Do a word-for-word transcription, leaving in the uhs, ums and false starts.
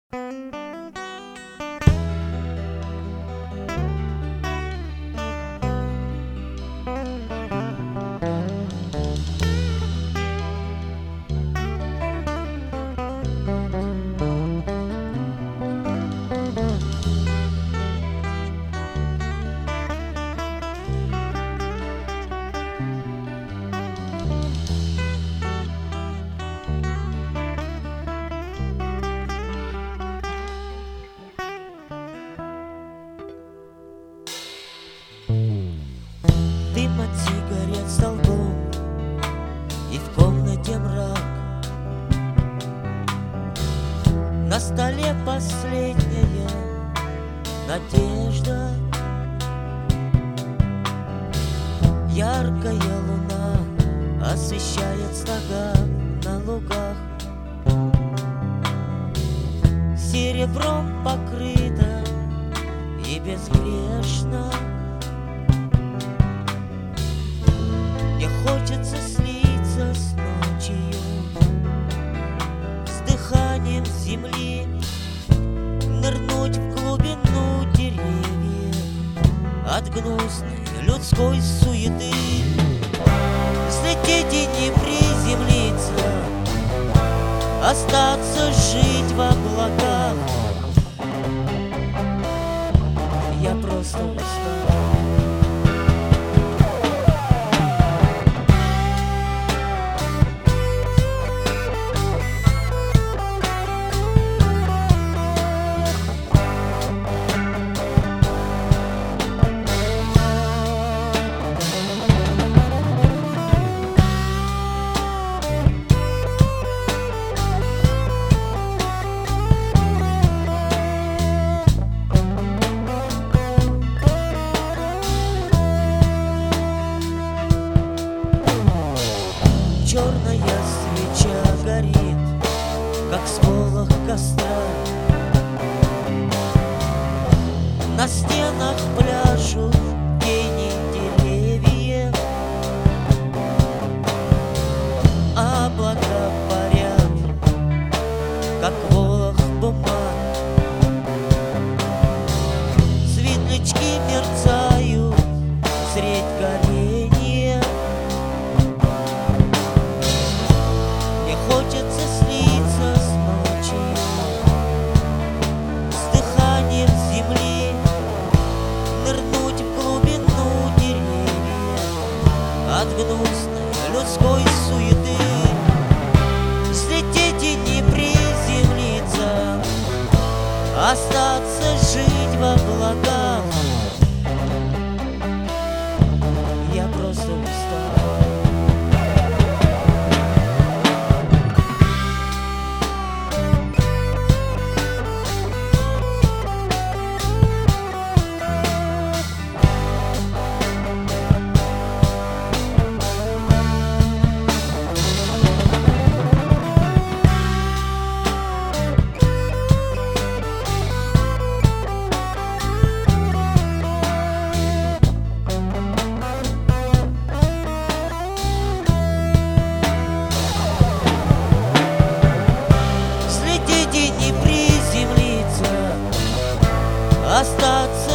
Дым от сигарет столбом, и в комнате мрак. На столе последняя надежда. Яркая луна освещает стога на лугах. Серебром покрыта и безгрешна. Мне хочется слиться с ночью, с дыханием земли, нырнуть в глубину деревьев от гнусной людской суеты. Взлететь и не приземлиться, остаться жить в облаках. Я просто устал. Черная свеча горит, как сполох костра. На стенах пляшут тени деревьев, облака парят, как волох бумаг. Светлячки мерцают средь горения. Хочется слиться с ночью, с дыханием земли, нырнуть в глубину деревьев от гнусной людской суеты. Взлететь и не приземлиться, остаться жить в облаках. Я просто устал. Остаться